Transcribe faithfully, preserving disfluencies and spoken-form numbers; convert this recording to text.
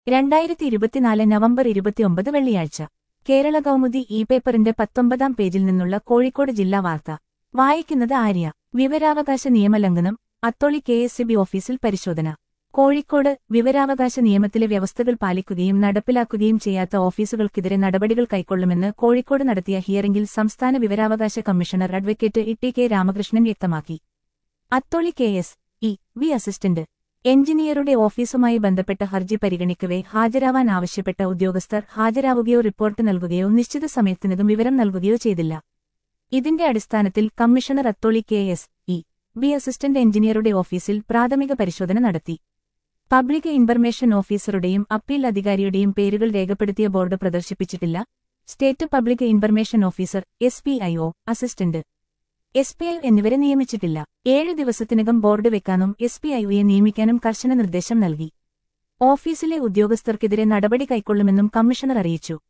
രണ്ടായിരത്തി ഇരുപത്തിനാല് നവംബർ ഇരുപത്തിയൊമ്പത് വെള്ളിയാഴ്ച കേരള കൗമുദി ഇ പേപ്പറിന്റെ പത്തൊമ്പതാം പേജിൽ നിന്നുള്ള കോഴിക്കോട് ജില്ലാ വാർത്ത വായിക്കുന്നത് ആര്യ. വിവരാവകാശ നിയമലംഘനം Atholi K S E B ഓഫീസിൽ പരിശോധന. കോഴിക്കോട് വിവരാവകാശ നിയമത്തിലെ വ്യവസ്ഥകൾ പാലിക്കുകയും നടപ്പിലാക്കുകയും ചെയ്യാത്ത ഓഫീസുകൾക്കെതിരെ നടപടികൾ കൈക്കൊള്ളുമെന്ന് കോഴിക്കോട് നടത്തിയ ഹിയറിംഗിൽ സംസ്ഥാന വിവരാവകാശ commissioner advocate E T K Ramakrishnan വ്യക്തമാക്കി. Atholi K S E B assistant എഞ്ചിനീയറുടെ ഓഫീസുമായി ബന്ധപ്പെട്ട ഹർജി പരിഗണിക്കവേ ഹാജരാവാൻ ആവശ്യപ്പെട്ട ഉദ്യോഗസ്ഥർ ഹാജരാവുകയോ റിപ്പോർട്ട് നൽകുകയോ നിശ്ചിത സമയത്തിനകം വിവരം നൽകുകയോ ചെയ്തില്ല. ഇതിന്റെ അടിസ്ഥാനത്തിൽ commissioner Atholi K S E B assistant എഞ്ചിനീയറുടെ ഓഫീസിൽ പ്രാഥമിക പരിശോധന നടത്തി. പബ്ലിക് ഇൻഫർമേഷൻ ഓഫീസറുടെയും അപ്പീൽ അധികാരിയുടെയും പേരുകൾ രേഖപ്പെടുത്തിയ ബോർഡ് പ്രദർശിപ്പിച്ചിട്ടില്ല. State public information officer, S P I O, assistant S P I എന്നിവരെ നിയമിച്ചിട്ടില്ല. ഏഴ് ദിവസത്തിനകം ബോർഡ് വെക്കാനും എസ് പി ഐ ഒയെ നിയമിക്കാനും കർശന നിർദ്ദേശം നൽകി. ഓഫീസിലെ ഉദ്യോഗസ്ഥർക്കെതിരെ നടപടി കൈക്കൊള്ളുമെന്നും കമ്മീഷണർ അറിയിച്ചു.